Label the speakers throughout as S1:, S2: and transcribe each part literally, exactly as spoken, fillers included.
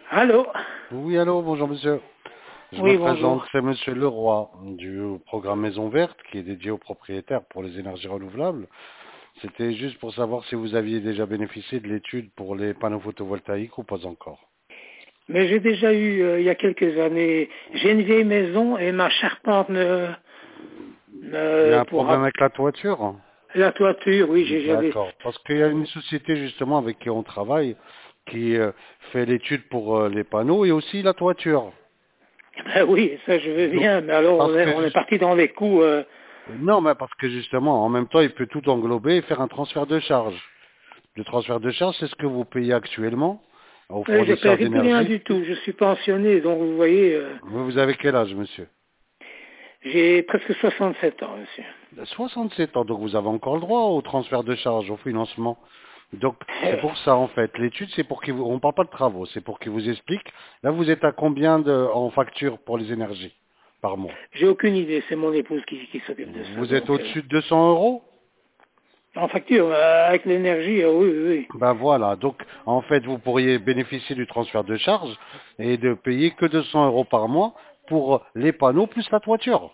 S1: Allô?
S2: Oui, allô, bonjour monsieur. Je me
S1: Oui,
S2: présente,
S1: bonjour.
S2: c'est monsieur Leroy du programme Maison Verte qui est dédié aux propriétaires pour les énergies renouvelables. C'était juste pour savoir si vous aviez déjà bénéficié de l'étude pour les panneaux photovoltaïques ou pas encore.
S1: Mais j'ai déjà eu, euh, il y a quelques années, j'ai une vieille maison et ma charpente ne,
S2: Il y
S1: ne
S2: a un problème
S1: pourra...
S2: avec la toiture?
S1: La toiture, oui, j'ai- j'avais...
S2: D'accord. Parce qu'il y a une société justement avec qui on travaille qui euh, fait l'étude pour euh, les panneaux et aussi la toiture.
S1: Ben oui, ça je veux
S2: Donc,
S1: bien, mais alors on
S2: parce
S1: est,
S2: que
S1: on est
S2: juste-
S1: parti dans les coûts... Euh,
S2: non, mais parce que justement, en même temps, il peut tout englober et faire un transfert de charge. Le transfert de charge, c'est ce que vous payez actuellement aux
S1: euh, je ne
S2: fournisseurs
S1: paierai plus rien
S2: d'énergie.
S1: du tout, je suis pensionné, donc vous voyez, euh,
S2: Vous vous avez quel âge, monsieur?
S1: j'ai presque soixante-sept ans, monsieur.
S2: soixante-sept ans, donc vous avez encore le droit au transfert de charge, au financement. Donc, c'est
S1: Euh,
S2: pour ça, en fait. L'étude, c'est pour qu'il vous, on parle pas de travaux, c'est pour qu'il vous explique. Là, vous êtes à combien de, en facture pour les énergies par mois?
S1: j'ai aucune idée, c'est mon épouse qui, qui s'occupe de ça,
S2: Vous êtes
S1: donc... euh,
S2: au-dessus de deux cents euros?
S1: en facture, euh, avec l'énergie, euh, oui, oui, oui.
S2: Ben voilà, donc en fait vous pourriez bénéficier du transfert de charge et de payer que deux cents euros par mois pour les panneaux plus la toiture.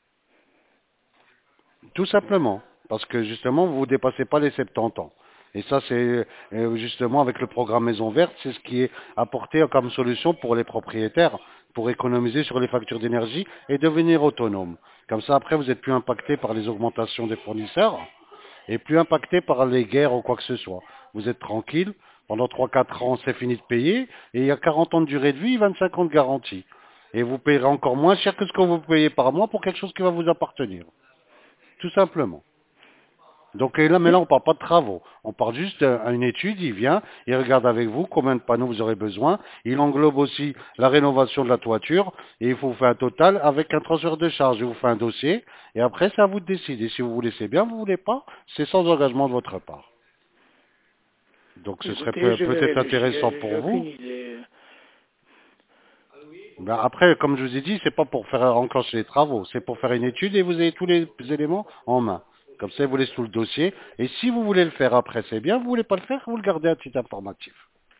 S2: Tout simplement. Parce que justement, vous ne dépassez pas les soixante-dix ans. Et ça, c'est euh, justement avec le programme Maison Verte, c'est ce qui est apporté comme solution pour les propriétaires, pour économiser sur les factures d'énergie et devenir autonome. Comme ça, après, vous n'êtes plus impacté par les augmentations des fournisseurs et plus impacté par les guerres ou quoi que ce soit. Vous êtes tranquille, pendant trois quatre ans, c'est fini de payer, et il y a quarante ans de durée de vie, vingt-cinq ans de garantie. Et vous payerez encore moins cher que ce que vous payez par mois pour quelque chose qui va vous appartenir. Tout simplement. Donc et là, mais là,
S1: Mais,
S2: on parle pas de travaux. On parle juste d'une étude, il vient, il regarde avec vous combien de panneaux vous aurez besoin. Il englobe aussi la rénovation de la toiture et il faut faire un total avec un transfert de charge. Il vous fait un dossier et après, c'est à vous de décider. Si vous voulez, c'est bien, vous voulez pas, c'est sans engagement de votre part. Donc ce serait
S1: écoutez,
S2: peut-
S1: je vais
S2: peut-être intéressant
S1: réfléchir, j'ai
S2: pour
S1: aucune
S2: vous.
S1: idée.
S2: Ben après, comme je vous ai dit, c'est pas pour faire enclencher les travaux, c'est pour faire une étude et vous avez tous les éléments en main. Comme ça, vous laissez tout le dossier. Et si vous voulez le faire après, c'est bien. Vous voulez pas le faire, vous le gardez à titre informatif.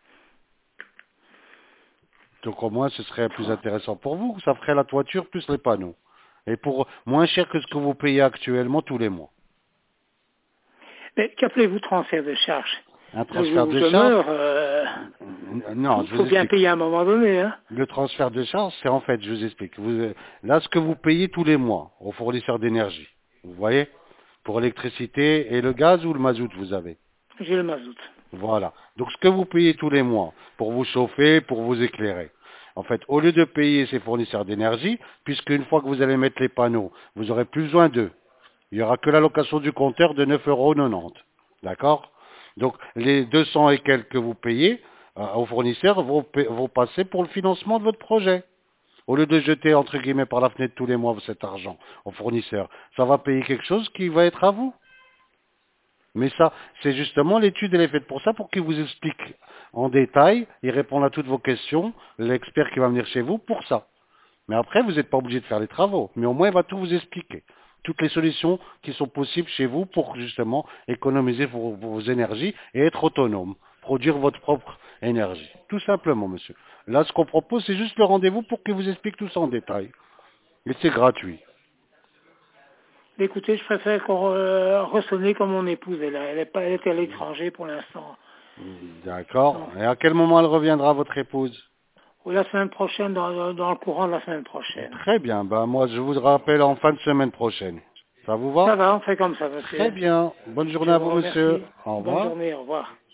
S2: Donc au moins, ce serait plus intéressant pour vous. Ça ferait la toiture plus les panneaux. Et pour moins cher que ce que vous payez actuellement tous les mois.
S1: Mais qu'appelez-vous transfert de charge?
S2: Un
S1: Le
S2: transfert
S1: jour où
S2: de
S1: je
S2: charge,
S1: meurs, euh,
S2: non,
S1: faut,
S2: je
S1: faut
S2: vous
S1: bien
S2: explique.
S1: payer à un moment donné, hein.
S2: Le transfert de charge, c'est en fait, je vous explique. Vous, là, ce que vous payez tous les mois aux fournisseurs d'énergie. Vous voyez? Pour l'électricité et le gaz ou le mazout, vous avez.
S1: J'ai le mazout.
S2: Voilà. Donc ce que vous payez tous les mois pour vous chauffer, pour vous éclairer. En fait, au lieu de payer ces fournisseurs d'énergie, puisque une fois que vous allez mettre les panneaux, vous n'aurez plus besoin d'eux. Il n'y aura que l'allocation du compteur de neuf euros quatre-vingt-dix. D'accord? Donc les deux cents et quelques que vous payez euh, aux fournisseurs vont, pa- vont passer pour le financement de votre projet. Au lieu de jeter entre guillemets par la fenêtre tous les mois cet argent aux fournisseurs, ça va payer quelque chose qui va être à vous. Mais ça, c'est justement l'étude, elle est faite pour ça, pour qu'il vous explique en détail, il répond à toutes vos questions, l'expert qui va venir chez vous pour ça. Mais après, vous n'êtes pas obligé de faire les travaux, mais au moins il va tout vous expliquer. Toutes les solutions qui sont possibles chez vous pour justement économiser vos, vos énergies et être autonome, produire votre propre énergie. Tout simplement, monsieur. Là, ce qu'on propose, c'est juste le rendez-vous pour qu'il vous explique tout ça en détail. Et c'est gratuit.
S1: Écoutez, je préfère qu'on euh, ressonner comme mon épouse. Elle, a- elle est pas, elle est à l'étranger pour l'instant.
S2: D'accord.
S1: Donc,
S2: Et à quel moment elle reviendra, votre épouse?
S1: ou la semaine prochaine, dans, dans- dans le courant de la semaine prochaine.
S2: Très bien. Ben, moi, je vous rappelle en fin de semaine prochaine. Ça vous va?
S1: Ça va, on fait comme ça,
S2: Très
S1: monsieur.
S2: bien. Bonne journée
S1: Je
S2: à
S1: vous
S2: vous, monsieur.
S1: remercie.
S2: Au
S1: Bonne
S2: revoir.
S1: journée, au revoir.